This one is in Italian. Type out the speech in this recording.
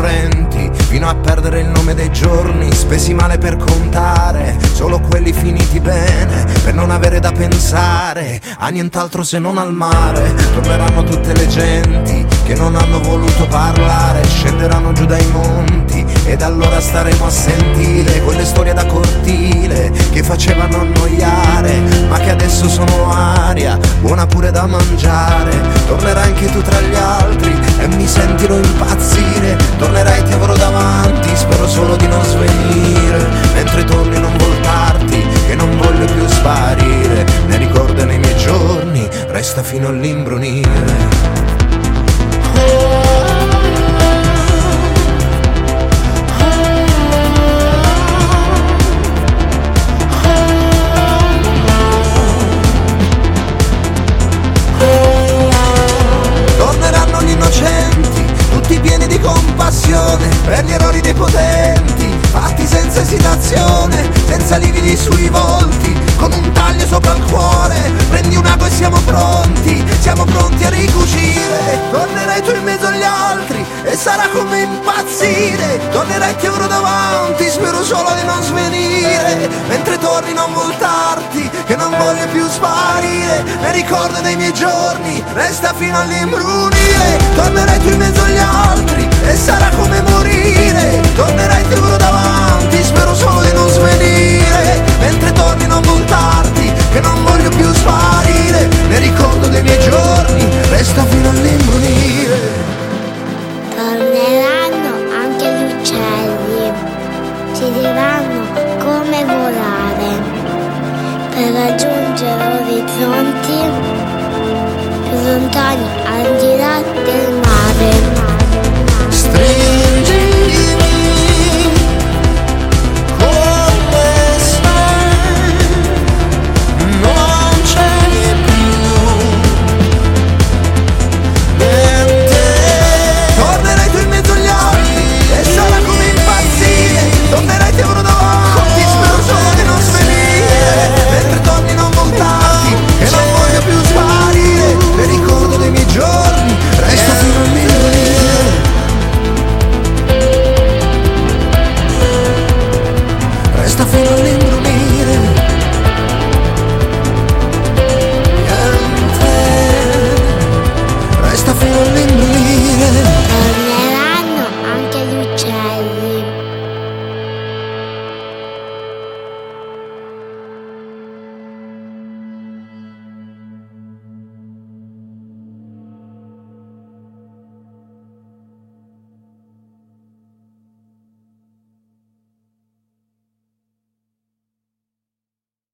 correnti, fino a perdere il nome dei giorni spesi male per contare, solo quelli finiti bene, per non avere da pensare a nient'altro se non al mare. Torneranno tutte le genti che non hanno voluto parlare, scenderanno giù dai monti ed allora staremo a sentire quelle storie da cortile che facevano annoiare, ma che adesso sono aria buona pure da mangiare. Tornerai anche tu tra gli altri e mi sentirò impazzire, tornerai, ti avrò davanti, spero solo di non svenire, mentre torni non voltarti, che non voglio più sparire, ne ricordo nei miei giorni, resta fino all'imbrunire. Torneranno gli innocenti, tutti pieni di compassione, per gli errori dei potenti, fatti senza esitazione, senza lividi sui volti, con un taglio sopra il cuore, prendi un ago e siamo pronti a ricucire. Tornerai tu in mezzo agli altri e sarà come impazzire, tornerai, ti avrò davanti, spero solo di non svenire, mentre torni non voltarti, che non voglio più sparire, ne ricordo dei miei giorni, resta fino all'imbrunire. Tornerai tu in mezzo agli altri e sarà come morire, tornerai, ti avrò davanti, spero solo di non svenire, mentre torni non voltarti, che non voglio più sparire, ne ricordo dei miei giorni, resta fino all'imbrunire.